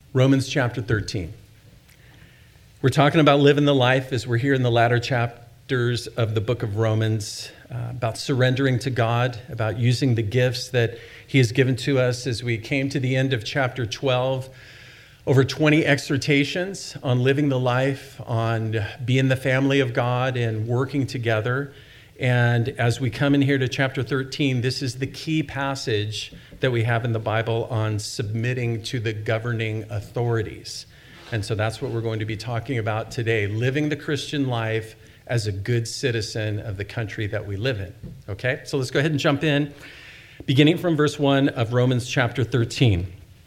Romans chapter 13. We're talking about living the life as we're here in the latter chapters of the book of Romans, about surrendering to God, about using the gifts that he has given to us. As we came to the end of chapter 12, over 20 exhortations on living the life, on being the family of God and working together. And as we come in here to chapter 13, this is the key passage that we have in the Bible on submitting to the governing authorities. And so that's what we're going to be talking about today, living the Christian life as a good citizen of the country that we live in. Okay, so let's go ahead and jump in, beginning from verse 1 of Romans chapter 13.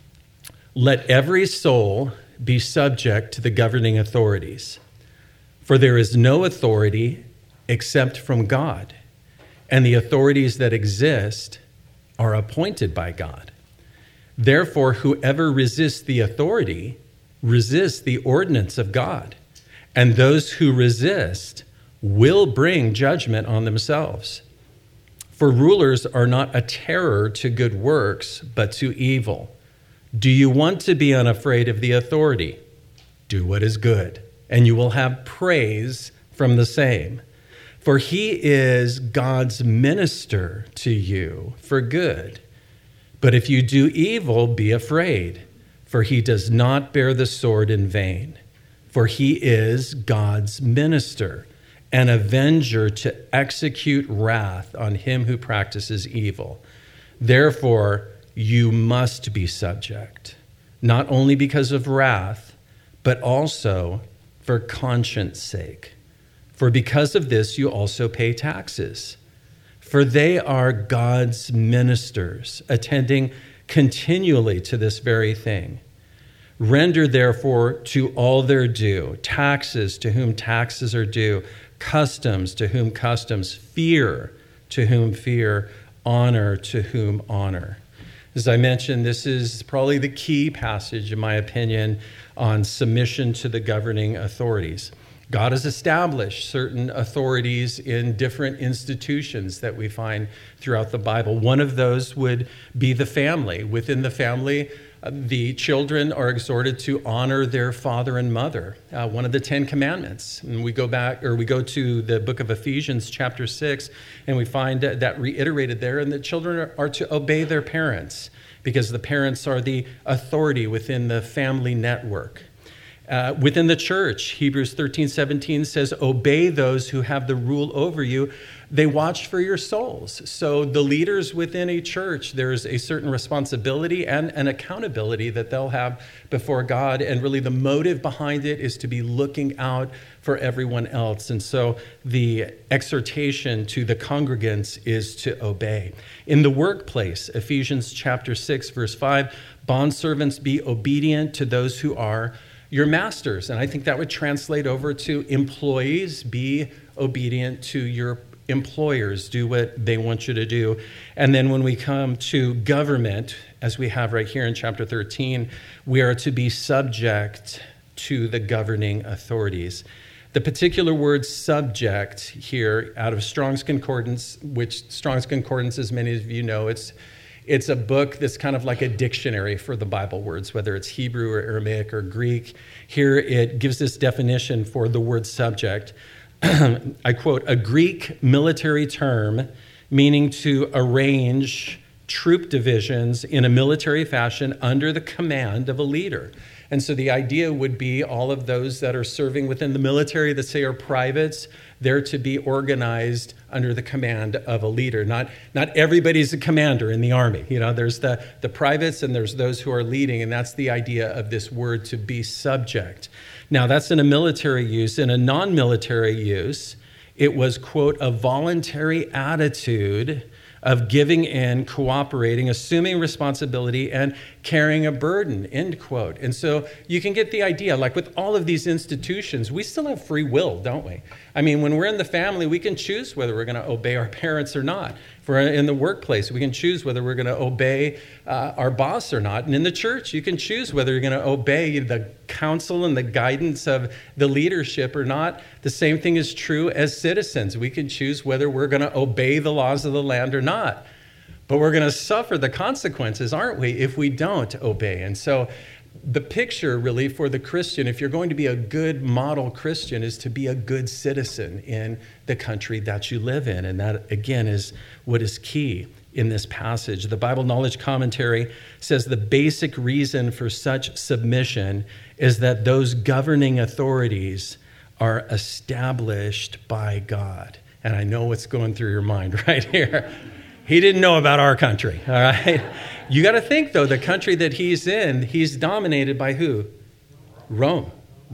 Let every soul be subject to the governing authorities, for there is no authority except from God, and the authorities that exist are appointed by God. Therefore, whoever resists the authority resists the ordinance of God, and those who resist will bring judgment on themselves. For rulers are not a terror to good works, but to evil. Do you want to be unafraid of the authority? Do what is good, and you will have praise from the same. For he is God's minister to you for good. But if you do evil, be afraid, for he does not bear the sword in vain. For he is God's minister, an avenger to execute wrath on him who practices evil. Therefore, you must be subject, not only because of wrath, but also for conscience sake. For because of this, you also pay taxes. For they are God's ministers, attending continually to this very thing. Render, therefore, to all their due, taxes to whom taxes are due, customs to whom customs, fear to whom fear, honor to whom honor. As I mentioned, this is probably the key passage, in my opinion, on submission to the governing authorities. God has established certain authorities in different institutions that we find throughout the Bible. One of those would be the family. Within the family, the children are exhorted to honor their father and mother, one of the 10 commandments. And we go to the book of Ephesians chapter 6, and we find that reiterated there, and the children are to obey their parents because the parents are the authority within the family network. Within the church, Hebrews 13:17 says, obey those who have the rule over you. They watch for your souls. So the leaders within a church, there's a certain responsibility and an accountability that they'll have before God. And really the motive behind it is to be looking out for everyone else. And so the exhortation to the congregants is to obey. In the workplace, Ephesians chapter 6, verse 5, bondservants, be obedient to those who are your masters. And I think that would translate over to employees, be obedient to your employers, do what they want you to do. And then when we come to government, as we have right here in chapter 13, we are to be subject to the governing authorities. The particular word subject here out of Strong's Concordance, which Strong's Concordance, as many of you know, it's a book that's kind of like a dictionary for the Bible words, whether it's Hebrew or Aramaic or Greek. Here it gives this definition for the word subject. I quote, a Greek military term meaning to arrange troop divisions in a military fashion under the command of a leader. And so the idea would be all of those that are serving within the military that say are privates, they're to be organized under the command of a leader. Not everybody's a commander in the army. You know, there's the privates and there's those who are leading, and that's the idea of this word, to be subject. Now, that's in a military use. In a non-military use, it was, quote, a voluntary attitude of giving in, cooperating, assuming responsibility, and carrying a burden, end quote. And so you can get the idea, like with all of these institutions, we still have free will, don't we? I mean, when we're in the family, we can choose whether we're going to obey our parents or not. If we're in the workplace, we can choose whether we're going to obey our boss or not. And in the church, you can choose whether you're going to obey the counsel and the guidance of the leadership or not. The same thing is true as citizens. We can choose whether we're going to obey the laws of the land or not. But we're going to suffer the consequences, aren't we, if we don't obey? And so the picture really for the Christian, if you're going to be a good model Christian, is to be a good citizen in the country that you live in. And that, again, is what is key in this passage. The Bible Knowledge Commentary says the basic reason for such submission is that those governing authorities are established by God. And I know what's going through your mind right here. He didn't know about our country, all right? You got to think, though, the country that he's in, he's dominated by who? Rome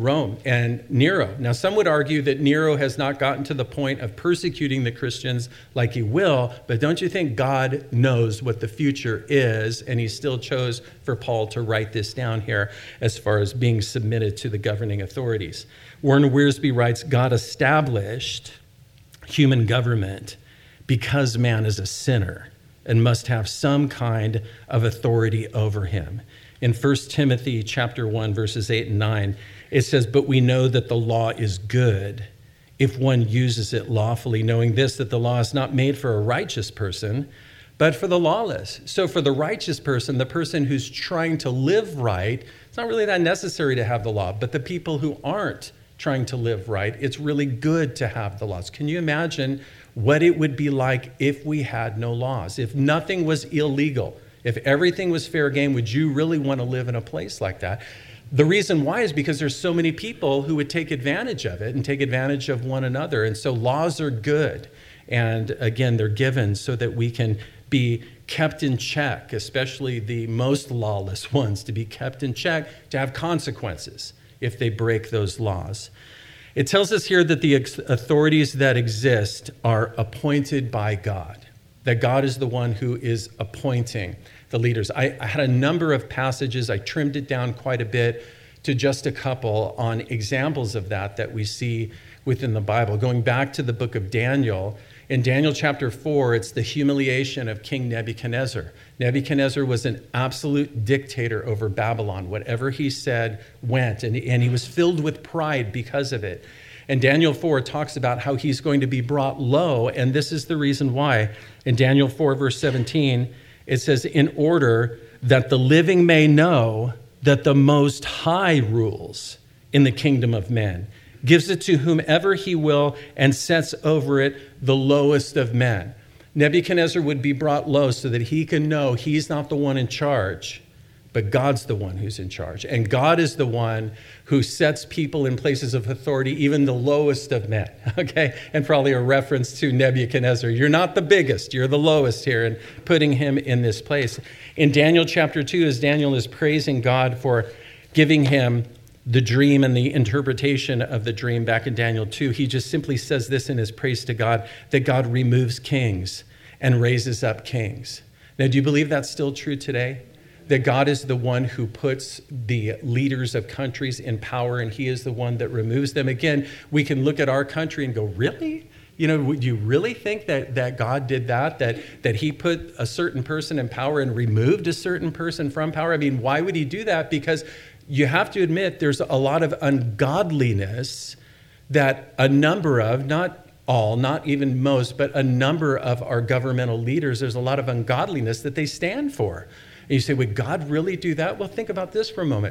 and Nero. Now, some would argue that Nero has not gotten to the point of persecuting the Christians like he will, but don't you think God knows what the future is, and he still chose for Paul to write this down here as far as being submitted to the governing authorities. Warren Wiersbe writes, God established human government because man is a sinner and must have some kind of authority over him. In 1 Timothy chapter 1, verses 8 and 9, it says, but we know that the law is good if one uses it lawfully, knowing this, that the law is not made for a righteous person, but for the lawless. So for the righteous person, the person who's trying to live right, it's not really that necessary to have the law, but the people who aren't trying to live right, it's really good to have the laws. Can you imagine what it would be like if we had no laws? If nothing was illegal, if everything was fair game, would you really want to live in a place like that? The reason why is because there's so many people who would take advantage of it and take advantage of one another. And so laws are good. And again, they're given so that we can be kept in check, especially the most lawless ones, to be kept in check, to have consequences if they break those laws. It tells us here that the authorities that exist are appointed by God, that God is the one who is appointing the leaders. I had a number of passages. I trimmed it down quite a bit to just a couple on examples of that we see within the Bible. Going back to the book of Daniel, in Daniel chapter 4, it's the humiliation of King Nebuchadnezzar. Nebuchadnezzar was an absolute dictator over Babylon. Whatever he said went, and he was filled with pride because of it. And Daniel 4 talks about how he's going to be brought low, and this is the reason why. In Daniel 4, verse 17, it says, in order that the living may know that the Most High rules in the kingdom of men, gives it to whomever he will, and sets over it the lowest of men. Nebuchadnezzar would be brought low so that he can know he's not the one in charge, but God's the one who's in charge. And God is the one who sets people in places of authority, even the lowest of men, okay? And probably a reference to Nebuchadnezzar. You're not the biggest, you're the lowest here, and putting him in this place. In Daniel chapter 2, as Daniel is praising God for giving him the dream and the interpretation of the dream back in Daniel 2, he just simply says this in his praise to God, that God removes kings and raises up kings. Now, do you believe that's still true today? That God is the one who puts the leaders of countries in power, and he is the one that removes them. Again, we can look at our country and go, really? You know, would you really think that God did that he put a certain person in power and removed a certain person from power? I mean, why would he do that? Because you have to admit there's a lot of ungodliness that a number of, not all, not even most, but a number of our governmental leaders, there's a lot of ungodliness that they stand for. And you say, would God really do that? Well, think about this for a moment.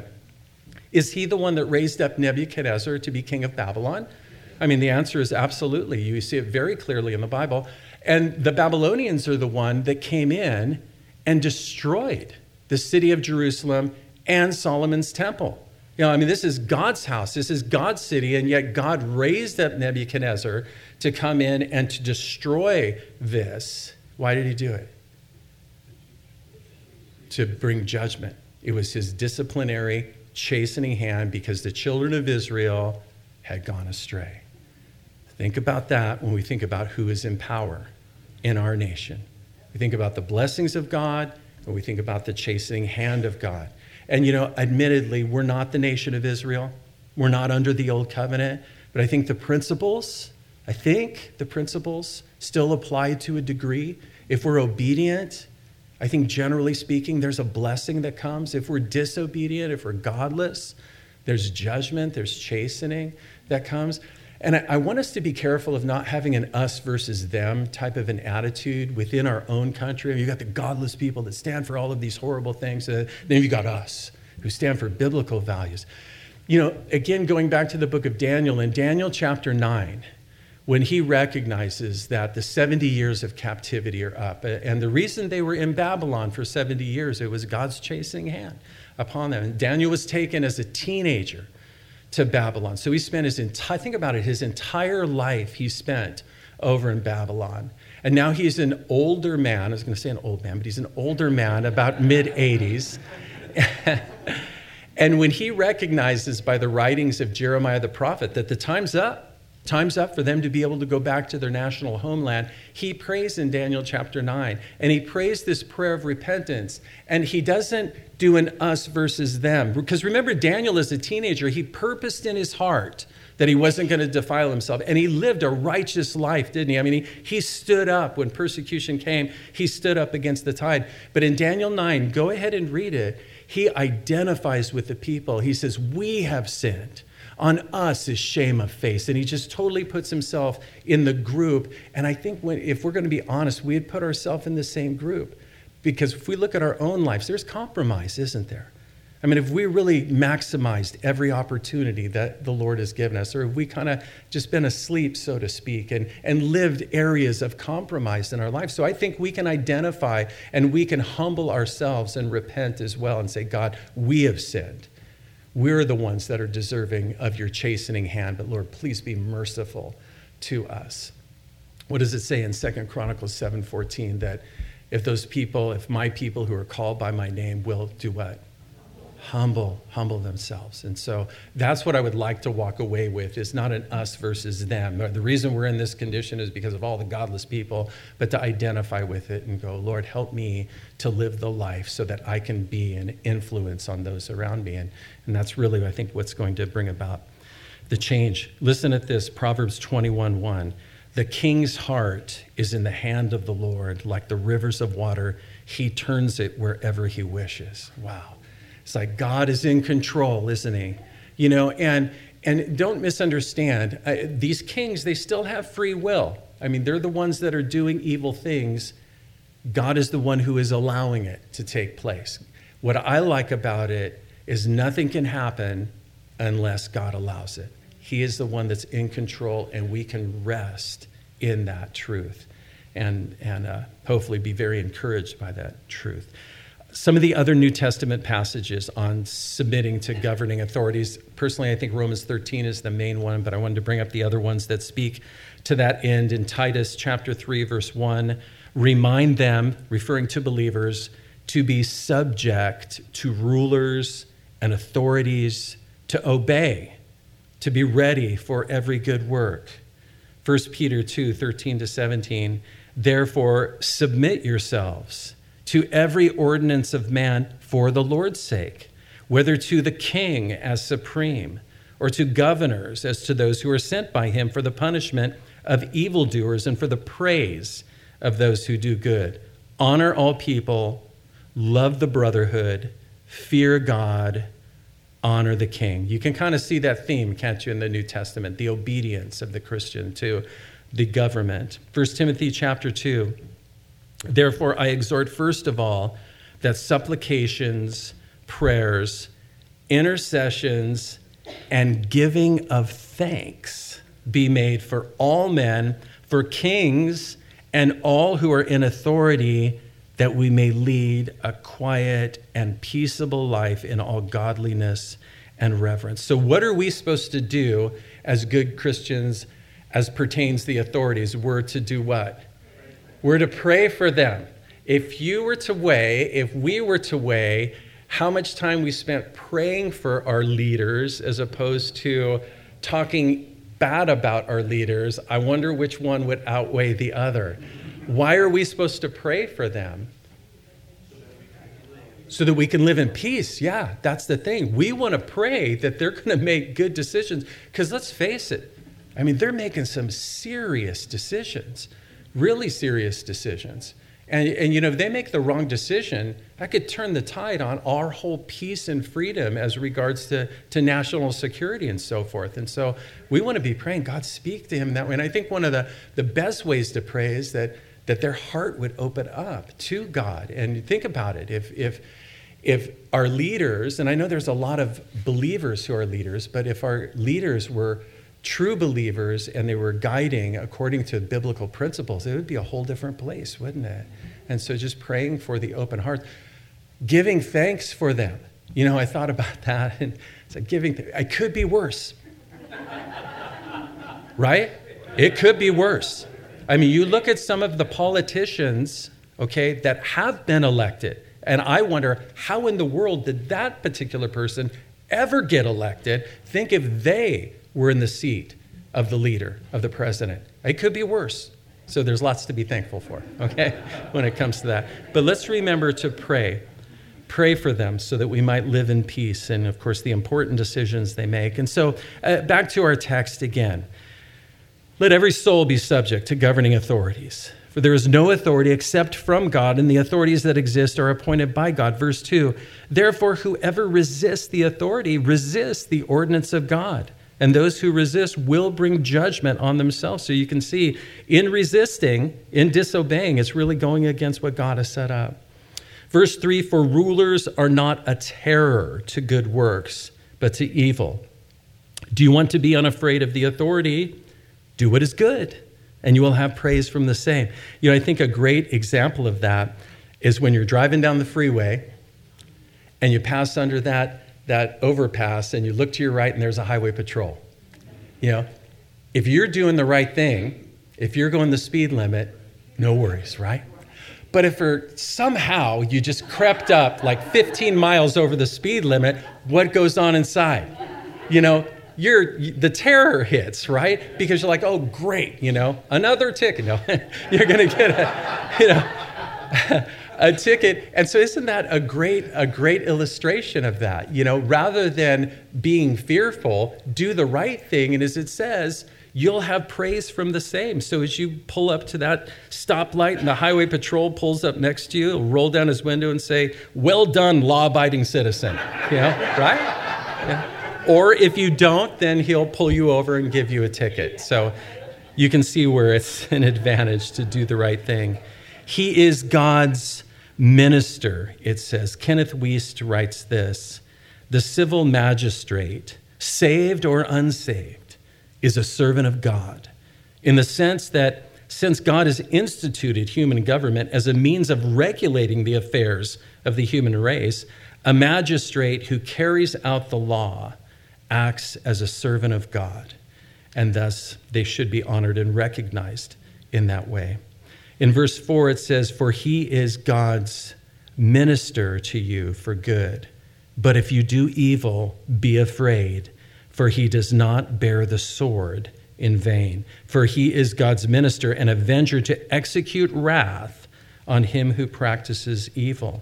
Is he the one that raised up Nebuchadnezzar to be king of Babylon? I mean, the answer is absolutely. You see it very clearly in the Bible. And the Babylonians are the one that came in and destroyed the city of Jerusalem and Solomon's temple. You know, I mean, this is God's house. This is God's city. And yet God raised up Nebuchadnezzar to come in and to destroy this. Why did he do it? To bring judgment. It was his disciplinary, chastening hand because the children of Israel had gone astray. Think about that when we think about who is in power in our nation. We think about the blessings of God, and we think about the chastening hand of God. And, you know, admittedly, we're not the nation of Israel. We're not under the old covenant. But I think the principles still apply to a degree. If we're obedient, I think generally speaking, there's a blessing that comes. If we're disobedient, if we're godless, there's judgment, there's chastening that comes. And I want us to be careful of not having an us versus them type of an attitude within our own country. You've got the godless people that stand for all of these horrible things. Then you've got us. who stand for biblical values. You know, again, going back to the book of Daniel, in Daniel chapter 9, when he recognizes that the 70 years of captivity are up, and the reason they were in Babylon for 70 years, it was God's chastening hand upon them. And Daniel was taken as a teenager to Babylon. So he spent his entire life he spent over in Babylon. And now he's an older man. I was going to say an old man, but he's an older man, about mid-80s. And when he recognizes by the writings of Jeremiah the prophet that the time's up for them to be able to go back to their national homeland, he prays in Daniel chapter 9. And he prays this prayer of repentance. And he doesn't do an us versus them. Because remember, Daniel as a teenager, he purposed in his heart that he wasn't going to defile himself. And he lived a righteous life, didn't he? I mean, he stood up when persecution came. He stood up against the tide. But in Daniel 9, go ahead and read it. He identifies with the people. He says, we have sinned. On us is shame of face. And he just totally puts himself in the group. And I think if we're going to be honest, we'd put ourselves in the same group. Because if we look at our own lives, there's compromise, isn't there? I mean, if we really maximized every opportunity that the Lord has given us, or if we kind of just been asleep, so to speak, and lived areas of compromise in our life. So I think we can identify and we can humble ourselves and repent as well and say, God, we have sinned. We're the ones that are deserving of your chastening hand, but Lord, please be merciful to us. What does it say in 2 Chronicles 7:14? That if my people who are called by my name will do what? Humble themselves. And so that's what I would like to walk away with, is not an us versus them. The reason we're in this condition is because of all the godless people, but to identify with it and go, Lord, help me to live the life so that I can be an influence on those around me. And that's really, I think, what's going to bring about the change. Listen at this, Proverbs 21:1. The king's heart is in the hand of the Lord, like the rivers of water. He turns it wherever he wishes. Wow. It's like God is in control, isn't he? You know, and don't misunderstand. These kings, they still have free will. I mean, they're the ones that are doing evil things. God is the one who is allowing it to take place. What I like about it is nothing can happen unless God allows it. He is the one that's in control, and we can rest in that truth and hopefully be very encouraged by that truth. Some of the other New Testament passages on submitting to governing authorities, personally, I think Romans 13 is the main one, but I wanted to bring up the other ones that speak to that end. In Titus chapter 3, verse 1, remind them, referring to believers, to be subject to rulers and authorities, to obey, to be ready for every good work. 1 Peter 2, 13-17, therefore submit yourselves to every ordinance of man for the Lord's sake, whether to the king as supreme, or to governors as to those who are sent by him for the punishment of evildoers and for the praise of those who do good. Honor all people, love the brotherhood, fear God, honor the king. You can kind of see that theme, can't you, in the New Testament, the obedience of the Christian to the government. 1 Timothy chapter 2, therefore, I exhort first of all that supplications, prayers, intercessions, and giving of thanks be made for all men, for kings, and all who are in authority, that we may lead a quiet and peaceable life in all godliness and reverence. So what are we supposed to do as good Christians as pertains the authorities? We're to do what? We're to pray for them. If we were to weigh how much time we spent praying for our leaders as opposed to talking bad about our leaders, I wonder which one would outweigh the other. Why are we supposed to pray for them? So that we can live in peace. Yeah, that's the thing. We want to pray that they're going to make good decisions. Because let's face it, I mean, they're making some serious decisions. Really serious decisions. And you know, if they make the wrong decision, that could turn the tide on our whole peace and freedom as regards to national security and so forth. And so we want to be praying, God, speak to him that way. And I think one of the best ways to pray is that their heart would open up to God. And think about it. if our leaders, and I know there's a lot of believers who are leaders, but if our leaders were true believers and they were guiding according to biblical principles, it would be a whole different place, wouldn't it? And so just praying for the open heart, giving thanks for them. I thought about that and said, it could be worse. Right? It could be worse. I mean, you look at some of the politicians, okay, that have been elected, and I wonder how in the world did that particular person ever get elected? Think if they were in the seat of the leader, of the president. It could be worse. So there's lots to be thankful for, okay, when it comes to that. But let's remember to pray. Pray for them so that we might live in peace and, of course, the important decisions they make. And so back to our text again. Let every soul be subject to governing authorities, for there is no authority except from God, and the authorities that exist are appointed by God. Verse 2, therefore, whoever resists the authority resists the ordinance of God, and those who resist will bring judgment on themselves. So you can see in resisting, in disobeying, it's really going against what God has set up. Verse 3, for rulers are not a terror to good works, but to evil. Do you want to be unafraid of the authority? Do what is good, and you will have praise from the same. I think a great example of that is when you're driving down the freeway and you pass under that overpass and you look to your right and there's a highway patrol. If you're doing the right thing, if you're going the speed limit, no worries, right? But if somehow you just crept up like 15 miles over the speed limit, what goes on inside? The terror hits, right? Because you're like, oh, great, another ticket. No, you're going to get a ticket. And so isn't that a great illustration of that? Rather than being fearful, do the right thing. And as it says, you'll have praise from the same. So as you pull up to that stoplight and the highway patrol pulls up next to you, he'll roll down his window and say, well done, law-abiding citizen. Right? Yeah. Or if you don't, then he'll pull you over and give you a ticket. So you can see where it's an advantage to do the right thing. He is God's minister, it says. Kenneth Wiest writes this: the civil magistrate, saved or unsaved, is a servant of God, in the sense that since God has instituted human government as a means of regulating the affairs of the human race, a magistrate who carries out the law acts as a servant of God, and thus they should be honored and recognized in that way. In verse 4, it says, for he is God's minister to you for good. But if you do evil, be afraid, for he does not bear the sword in vain. For he is God's minister, an avenger to execute wrath on him who practices evil.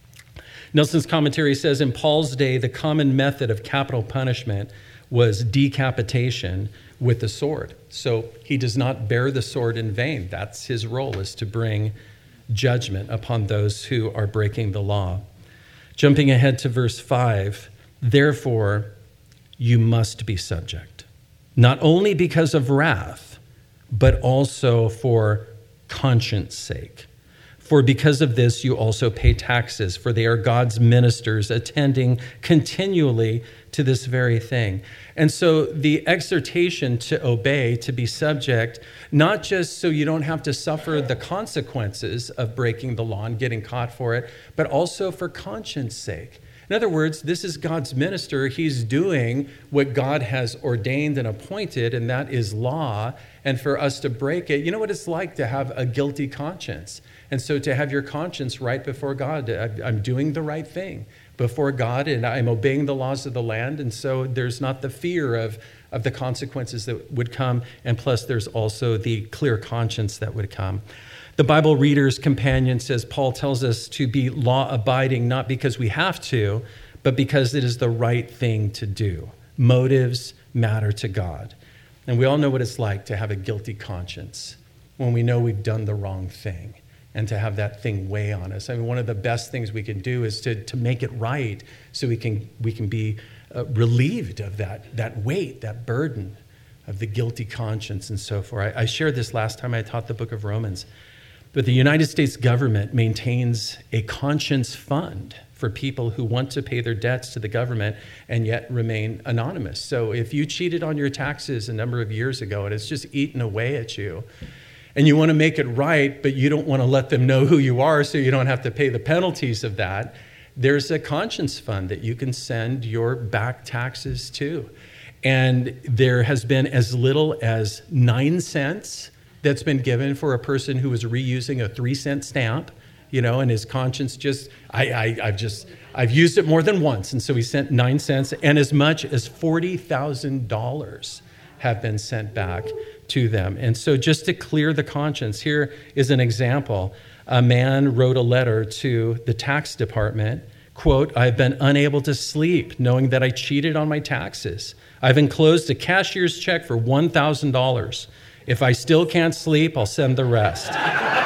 Nelson's commentary says, in Paul's day, the common method of capital punishment was decapitation with the sword. So he does not bear the sword in vain. That's his role, is to bring judgment upon those who are breaking the law. Jumping ahead to verse 5, therefore you must be subject, not only because of wrath, but also for conscience sake. For because of this, you also pay taxes, for they are God's ministers, attending continually to this very thing. And so the exhortation to obey, to be subject, not just so you don't have to suffer the consequences of breaking the law and getting caught for it, but also for conscience sake. In other words, this is God's minister. He's doing what God has ordained and appointed, and that is law. And for us to break it, you know what it's like to have a guilty conscience. And so to have your conscience right before God, I'm doing the right thing before God, and I'm obeying the laws of the land. And so there's not the fear of the consequences that would come. And plus, there's also the clear conscience that would come. The Bible Reader's Companion says Paul tells us to be law-abiding, not because we have to, but because it is the right thing to do. Motives matter to God. And we all know what it's like to have a guilty conscience when we know we've done the wrong thing and to have that thing weigh on us. I mean, one of the best things we can do is to make it right so we can be relieved of that weight, that burden of the guilty conscience and so forth. I shared this last time I taught the book of Romans. But the United States government maintains a conscience fund for people who want to pay their debts to the government and yet remain anonymous. So if you cheated on your taxes a number of years ago and it's just eaten away at you, and you want to make it right, but you don't want to let them know who you are so you don't have to pay the penalties of that, there's a conscience fund that you can send your back taxes to. And there has been as little as 9 cents that's been given for a person who was reusing a 3-cent stamp, and his conscience just, I've used it more than once. And so he sent 9 cents, and as much as $40,000 have been sent back to them. And so just to clear the conscience, here is an example. A man wrote a letter to the tax department, quote, "I've been unable to sleep knowing that I cheated on my taxes. I've enclosed a cashier's check for $1,000. If I still can't sleep, I'll send the rest."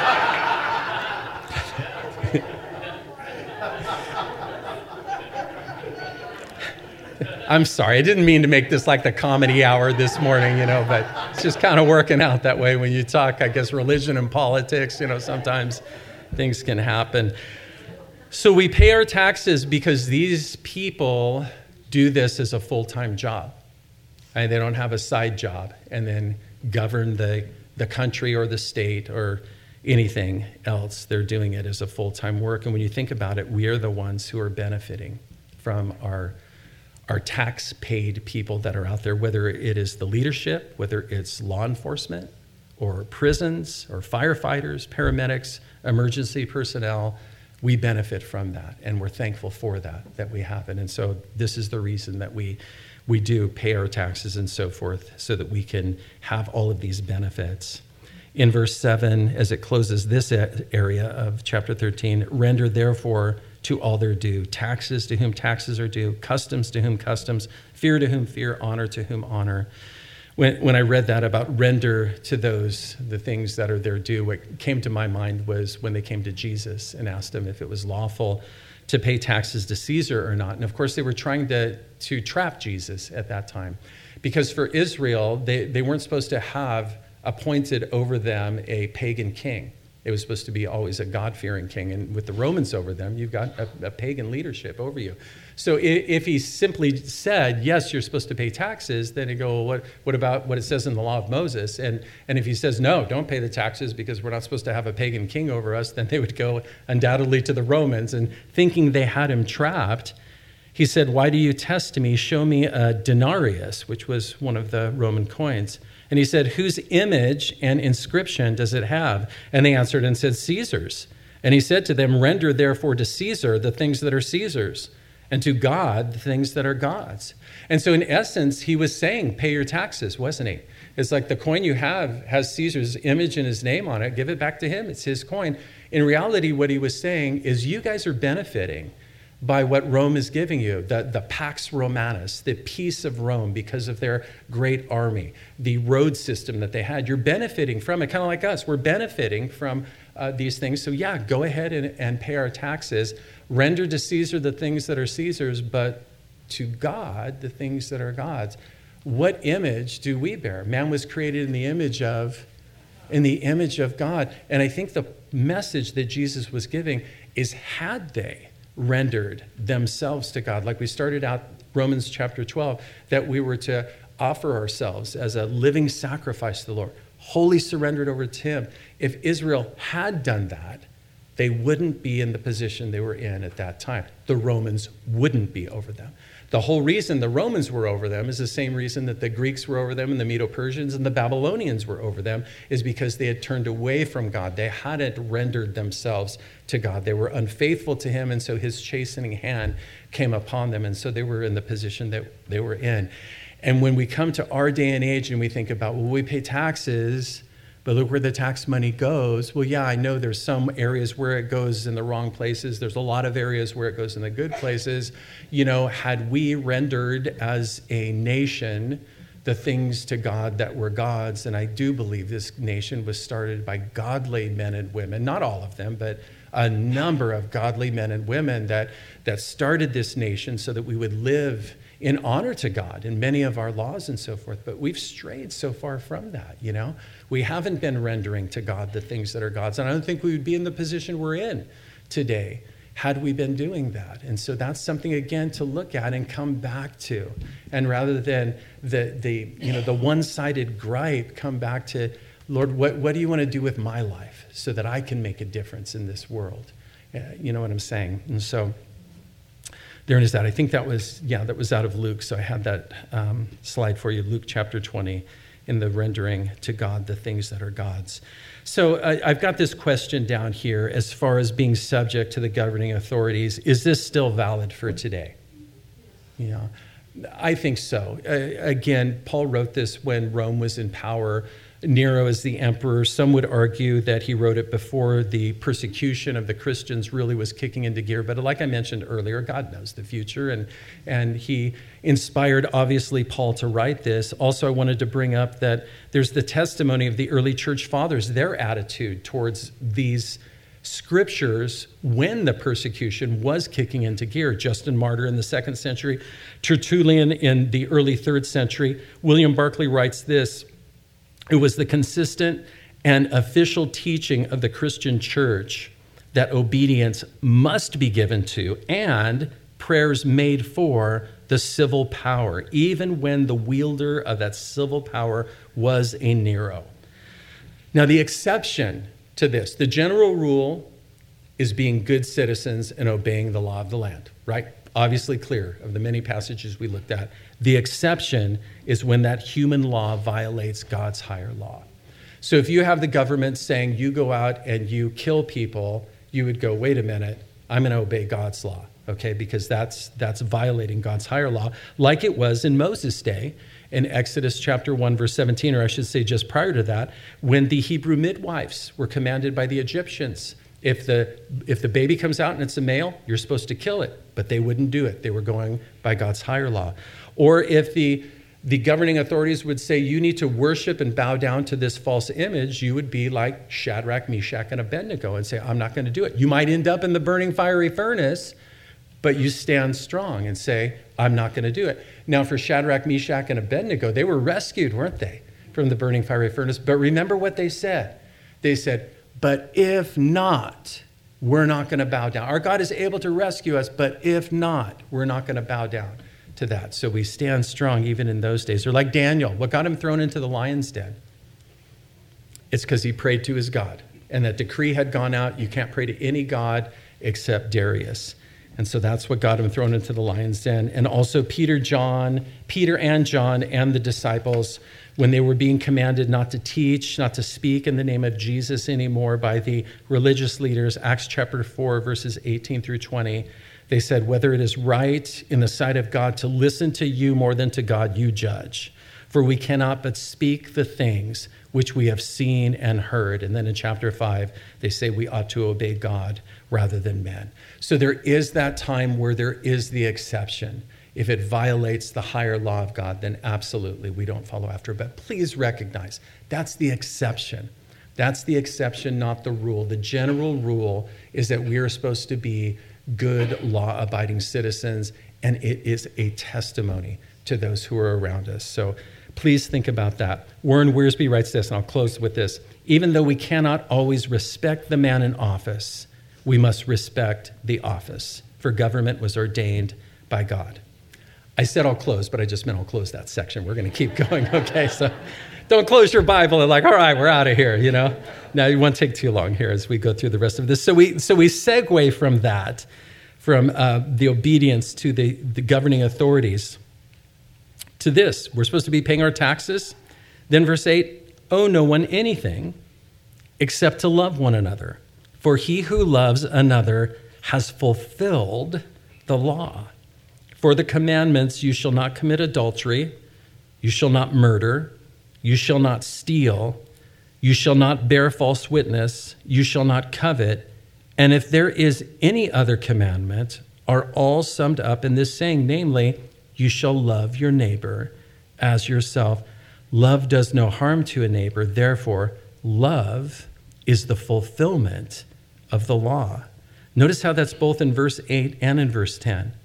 I'm sorry, I didn't mean to make this like the comedy hour this morning, but it's just kind of working out that way when you talk, I guess, religion and politics, sometimes things can happen. So we pay our taxes because these people do this as a full-time job. And they don't have a side job and then govern the country or the state or anything else. They're doing it as a full-time work. And when you think about it, we are the ones who are benefiting from our tax-paid people that are out there, whether it is the leadership, whether it's law enforcement or prisons or firefighters, paramedics, emergency personnel. We benefit from that, and we're thankful for that we have it. And so this is the reason that we do pay our taxes and so forth, so that we can have all of these benefits. In verse 7, as it closes this area of chapter 13, "Render therefore to all their due, taxes to whom taxes are due, customs to whom customs, fear to whom fear, honor to whom honor." When I read that about render to those the things that are their due, what came to my mind was when they came to Jesus and asked him if it was lawful to pay taxes to Caesar or not. And of course, they were trying to trap Jesus at that time. Because for Israel, they weren't supposed to have appointed over them a pagan king. It was supposed to be always a God-fearing king. And with the Romans over them, you've got a pagan leadership over you. So if he simply said, yes, you're supposed to pay taxes, then they go, well, what about what it says in the law of Moses? And if he says, no, don't pay the taxes because we're not supposed to have a pagan king over us, then they would go undoubtedly to the Romans. And thinking they had him trapped, he said, why do you test me? Show me a denarius, which was one of the Roman coins. And he said, whose image and inscription does it have? And they answered and said, Caesar's. And he said to them, render therefore to Caesar the things that are Caesar's, and to God the things that are God's. And so in essence, he was saying, pay your taxes, wasn't he? It's like the coin you have has Caesar's image and his name on it. Give it back to him. It's his coin. In reality, what he was saying is you guys are benefiting by what Rome is giving you, the Pax Romanus, the peace of Rome because of their great army, the road system that they had. You're benefiting from it, kind of like us. We're benefiting from these things. So yeah, go ahead and pay our taxes. Render to Caesar the things that are Caesar's, but to God the things that are God's. What image do we bear? Man was created in the image of God. And I think the message that Jesus was giving is, had they rendered themselves to God, like we started out Romans chapter 12, that we were to offer ourselves as a living sacrifice to the Lord, wholly surrendered over to him. If Israel had done that, they wouldn't be in the position they were in at that time. The Romans wouldn't be over them. The whole reason the Romans were over them is the same reason that the Greeks were over them and the Medo-Persians and the Babylonians were over them, is because they had turned away from God. They hadn't rendered themselves to God. They were unfaithful to him, and so his chastening hand came upon them, and so they were in the position that they were in. And when we come to our day and age and we think about, well, we pay taxes, but look where the tax money goes. Well, yeah, I know there's some areas where it goes in the wrong places. There's a lot of areas where it goes in the good places. You know, had we rendered as a nation the things to God that were God's, and I do believe this nation was started by godly men and women, not all of them, but a number of godly men and women that started this nation so that we would live in honor to God in many of our laws and so forth, but we've strayed so far from that, you know? We haven't been rendering to God the things that are God's, and I don't think we would be in the position we're in today had we been doing that. And so that's something, again, to look at and come back to. And rather than the one-sided gripe, come back to, Lord, what do you want to do with my life so that I can make a difference in this world? You know what I'm saying? And so there it is. That I think that was out of Luke. So I had that slide for you, Luke chapter 20, in the rendering to God the things that are God's. So I've got this question down here as far as being subject to the governing authorities. Is this still valid for today? You know, I think so. Again, Paul wrote this when Rome was in power. Nero is the emperor. Some would argue that he wrote it before the persecution of the Christians really was kicking into gear. But like I mentioned earlier, God knows the future, and he inspired, obviously, Paul to write this. Also, I wanted to bring up that there's the testimony of the early church fathers, their attitude towards these scriptures when the persecution was kicking into gear. Justin Martyr in the 2nd century, Tertullian in the early 3rd century. William Barclay writes this: "It was the consistent and official teaching of the Christian church that obedience must be given to and prayers made for the civil power, even when the wielder of that civil power was a Nero." Now, the exception to this, the general rule is being good citizens and obeying the law of the land, right? Obviously clear of the many passages we looked at. The exception is when that human law violates God's higher law. So if you have the government saying you go out and you kill people, you would go, wait a minute, I'm going to obey God's law, okay? Because that's violating God's higher law, like it was in Moses' day in Exodus chapter 1, verse 17, or I should say just prior to that, when the Hebrew midwives were commanded by the Egyptians, if the baby comes out and it's a male, you're supposed to kill it. But they wouldn't do it. They were going by God's higher law. Or if the governing authorities would say you need to worship and bow down to this false image, you would be like Shadrach, Meshach, and Abednego and say, I'm not going to do it. You might end up in the burning fiery furnace, but you stand strong and say, I'm not going to do it. Now, for Shadrach, Meshach, and Abednego, they were rescued, weren't they, from the burning fiery furnace? But remember what they said. They said, but if not, we're not going to bow down. Our God is able to rescue us, but if not, we're not going to bow down to that. So we stand strong even in those days. Or like Daniel, what got him thrown into the lion's den? It's because he prayed to his God. And that decree had gone out, you can't pray to any God except Darius. And so that's what got him thrown into the lion's den. And also Peter and John and the disciples, when they were being commanded not to teach, not to speak in the name of Jesus anymore by the religious leaders, Acts chapter 4, verses 18 through 20, they said, whether it is right in the sight of God to listen to you more than to God, you judge. For we cannot but speak the things which we have seen and heard. And then in chapter 5, they say we ought to obey God rather than men. So there is that time where there is the exception. If it violates the higher law of God, then absolutely we don't follow after. But please recognize that's the exception. That's the exception, not the rule. The general rule is that we are supposed to be good, law-abiding citizens, and it is a testimony to those who are around us. So please think about that. Warren Wiersbe writes this, and I'll close with this. Even though we cannot always respect the man in office, we must respect the office, for government was ordained by God. I said I'll close, but I just meant I'll close that section. We're going to keep going, okay? So don't close your Bible and like, all right, we're out of here, you know? Now, it won't take too long here as we go through the rest of this. So we segue from that, from the obedience to the governing authorities, to this. We're supposed to be paying our taxes. Then verse 8, owe no one anything except to love one another. For he who loves another has fulfilled the law. For the commandments, you shall not commit adultery, you shall not murder, you shall not steal, you shall not bear false witness, you shall not covet. And if there is any other commandment, are all summed up in this saying, namely, you shall love your neighbor as yourself. Love does no harm to a neighbor. Therefore, love is the fulfillment of the law. Notice how that's both in verse 8 and in verse 10.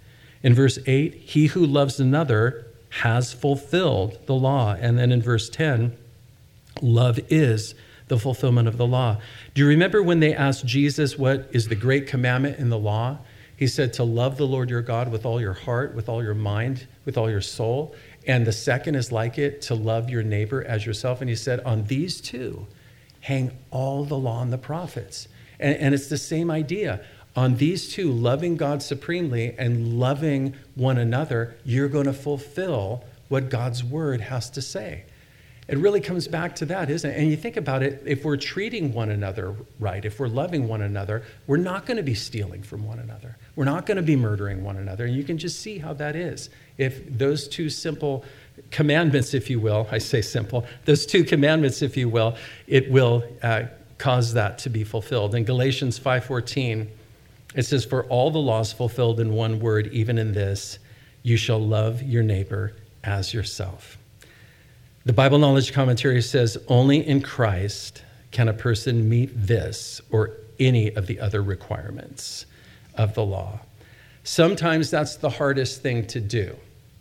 In verse 8, he who loves another has fulfilled the law. And then in verse 10, love is the fulfillment of the law. Do you remember when they asked Jesus what is the great commandment in the law? He said to love the Lord your God with all your heart, with all your mind, with all your soul. And the second is like it, to love your neighbor as yourself. And he said, on these two hang all the law and the prophets. And it's the same idea. On these two, loving God supremely and loving one another, you're going to fulfill what God's word has to say. It really comes back to that, isn't it? And you think about it, if we're treating one another right, if we're loving one another, we're not going to be stealing from one another. We're not going to be murdering one another. And you can just see how that is. If those two simple commandments, if you will, I say simple, those two commandments, if you will, it will cause that to be fulfilled. In Galatians 5:14, it says, for all the laws fulfilled in one word, even in this, you shall love your neighbor as yourself. The Bible Knowledge Commentary says, only in Christ can a person meet this or any of the other requirements of the law. Sometimes that's the hardest thing to do,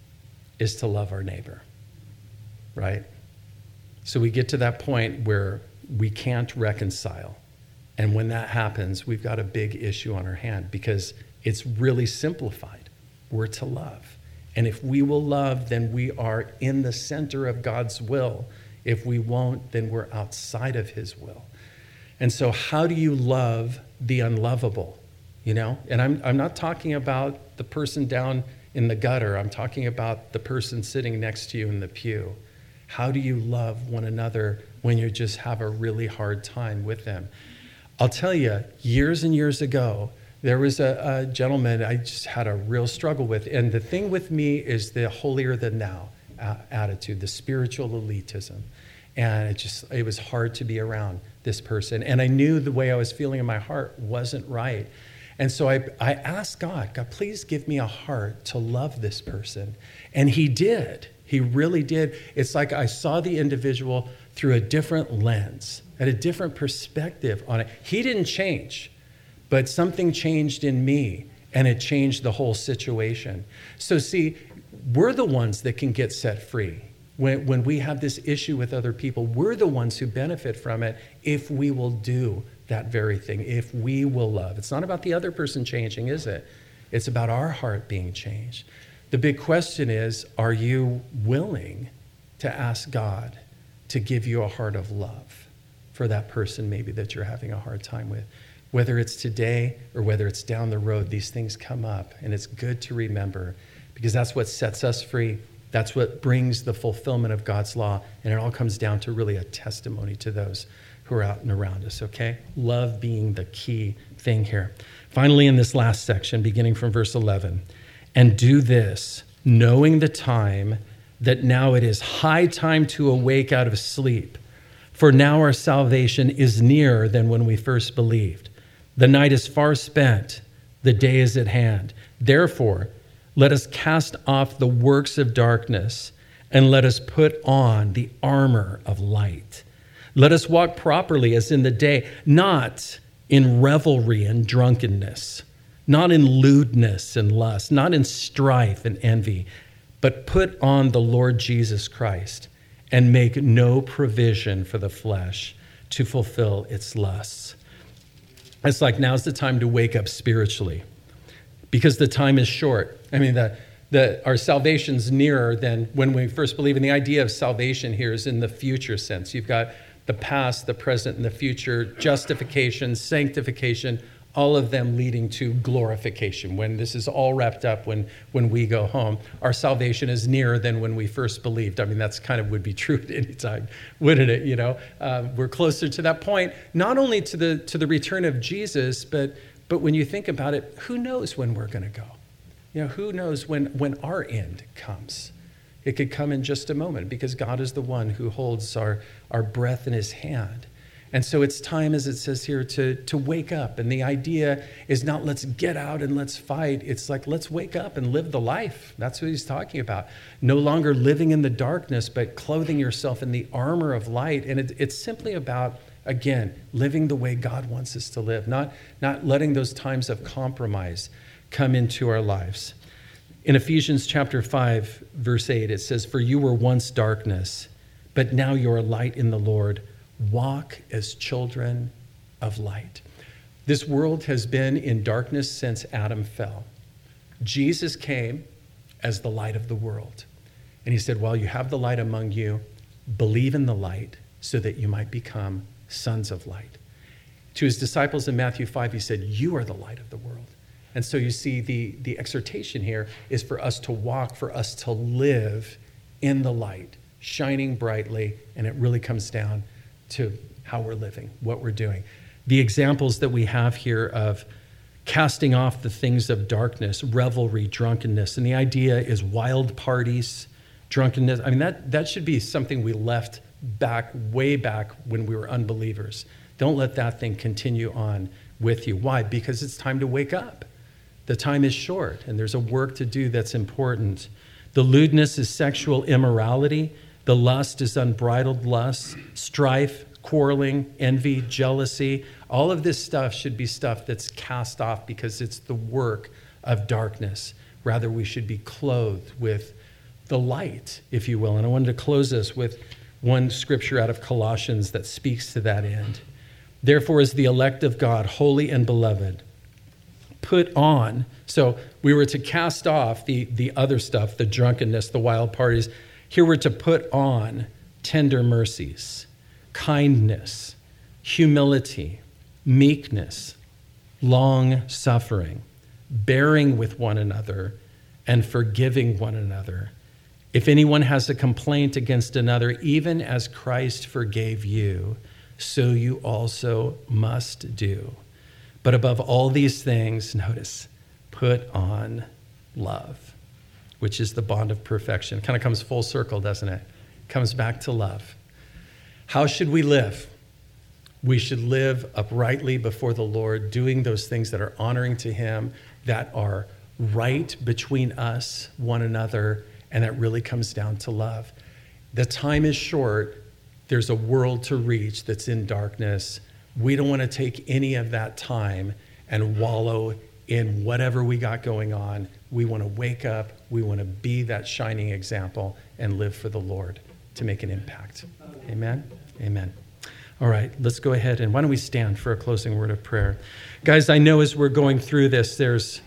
is to love our neighbor, right? So we get to that point where we can't reconcile. And when that happens, we've got a big issue on our hand because it's really simplified. We're to love. And if we will love, then we are in the center of God's will. If we won't, then we're outside of his will. And so how do you love the unlovable? You know, and I'm not talking about the person down in the gutter. I'm talking about the person sitting next to you in the pew. How do you love one another when you just have a really hard time with them? I'll tell you, years and years ago, there was a gentleman I just had a real struggle with. And the thing with me is the holier than thou attitude, the spiritual elitism. And it was hard to be around this person. And I knew the way I was feeling in my heart wasn't right. And so I asked God, please give me a heart to love this person. And he did. He really did. It's like I saw the individual through a different lens, at a different perspective on it. He didn't change, but something changed in me, and it changed the whole situation. So see, we're the ones that can get set free. When we have this issue with other people, we're the ones who benefit from it if we will do that very thing, if we will love. It's not about the other person changing, is it? It's about our heart being changed. The big question is, are you willing to ask God to give you a heart of love for that person maybe that you're having a hard time with? Whether it's today or whether it's down the road, these things come up, and it's good to remember because that's what sets us free. That's what brings the fulfillment of God's law, and it all comes down to really a testimony to those who are out and around us, okay? Love being the key thing here. Finally, in this last section, beginning from verse 11, and do this, knowing the time, that now it is high time to awake out of sleep. For now our salvation is nearer than when we first believed. The night is far spent, the day is at hand. Therefore, let us cast off the works of darkness and let us put on the armor of light. Let us walk properly as in the day, not in revelry and drunkenness, not in lewdness and lust, not in strife and envy, but put on the Lord Jesus Christ and make no provision for the flesh to fulfill its lusts. It's like now's the time to wake up spiritually because the time is short. I mean, our salvation's nearer than when we first believe. And the idea of salvation here is in the future sense. You've got the past, the present, and the future, justification, sanctification, all of them leading to glorification. When this is all wrapped up, when we go home, our salvation is nearer than when we first believed. I mean, that's kind of would be true at any time, wouldn't it? You know, we're closer to that point, not only to the return of Jesus, but when you think about it, who knows when we're going to go? You know, who knows when our end comes? It could come in just a moment because God is the one who holds our breath in his hand. And so it's time, as it says here, to wake up. And the idea is not let's get out and let's fight. It's like let's wake up and live the life. That's what he's talking about. No longer living in the darkness, but clothing yourself in the armor of light. And it's simply about, again, living the way God wants us to live, not letting those times of compromise come into our lives. In Ephesians chapter 5, verse 8, it says, "For you were once darkness, but now you are light in the Lord. Walk as children of light." This world has been in darkness since Adam fell. Jesus came as the light of the world. And he said, "While you have the light among you, believe in the light so that you might become sons of light." To his disciples in Matthew 5, he said, "You are the light of the world." And so you see the exhortation here is for us to walk, for us to live in the light, shining brightly, and it really comes down to how we're living, what we're doing. The examples that we have here of casting off the things of darkness, revelry, drunkenness, and the idea is wild parties, drunkenness. I mean, that should be something we left way back when we were unbelievers. Don't let that thing continue on with you. Why? Because it's time to wake up. The time is short, and there's a work to do that's important. The lewdness is sexual immorality. The lust is unbridled lust, strife, quarreling, envy, jealousy. All of this stuff should be stuff that's cast off because it's the work of darkness. Rather, we should be clothed with the light, if you will. And I wanted to close this with one scripture out of Colossians that speaks to that end. "Therefore, as the elect of God, holy and beloved, put on." So we were to cast off the other stuff, the drunkenness, the wild parties. Here we're to put on tender mercies, kindness, humility, meekness, long suffering, bearing with one another, and forgiving one another. If anyone has a complaint against another, even as Christ forgave you, so you also must do. But above all these things, notice, put on love, which is the bond of perfection. Kind of comes full circle, doesn't it? Comes back to love. How should we live? We should live uprightly before the Lord, doing those things that are honoring to him, that are right between us, one another, and that really comes down to love. The time is short. There's a world to reach that's in darkness. We don't want to take any of that time and wallow in whatever we got going on. We want to wake up. We want to be that shining example and live for the Lord to make an impact. Amen? Amen. All right, let's go ahead and why don't we stand for a closing word of prayer. Guys, I know as we're going through this, there's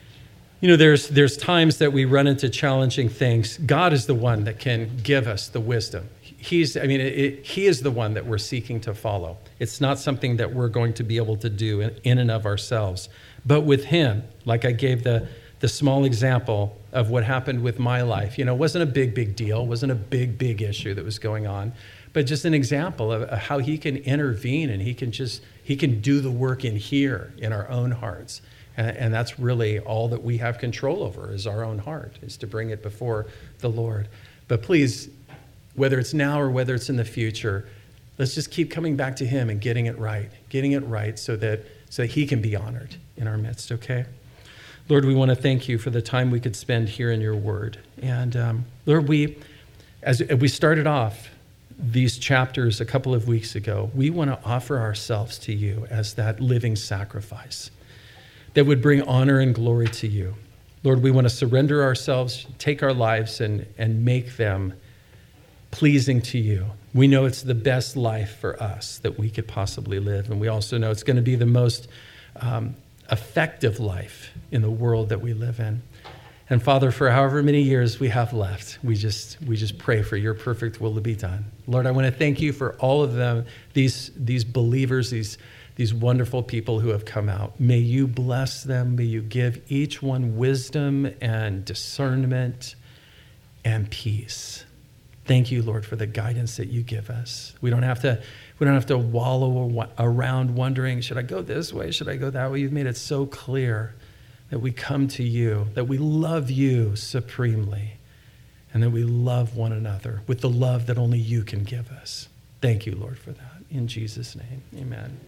times that we run into challenging things. God is the one that can give us the wisdom. He is the one that we're seeking to follow. It's not something that we're going to be able to do in and of ourselves. But with him, like I gave the small example of what happened with my life, it wasn't a big deal, wasn't a big issue that was going on, but just an example of how he can intervene and he can do the work in here in our own hearts. And that's really all that we have control over is our own heart, is to bring it before the Lord. But please, whether it's now or whether it's in the future, let's just keep coming back to him and getting it right so that he can be honored in our midst, okay? Lord, we want to thank you for the time we could spend here in your word. And Lord, as we started off these chapters a couple of weeks ago, we want to offer ourselves to you as that living sacrifice that would bring honor and glory to you. Lord, we want to surrender ourselves, take our lives and make them pleasing to you. We know it's the best life for us that we could possibly live. And we also know it's going to be the most effective life in the world that we live in. And Father, for however many years we have left, we just pray for your perfect will to be done. Lord, I want to thank you for all of them, these believers, these wonderful people who have come out. May you bless them. May you give each one wisdom and discernment and peace. Thank you, Lord, for the guidance that you give us. We don't have to wallow around wondering, should I go this way? Should I go that way? You've made it so clear that we come to you, that we love you supremely, and that we love one another with the love that only you can give us. Thank you, Lord, for that. In Jesus' name, amen.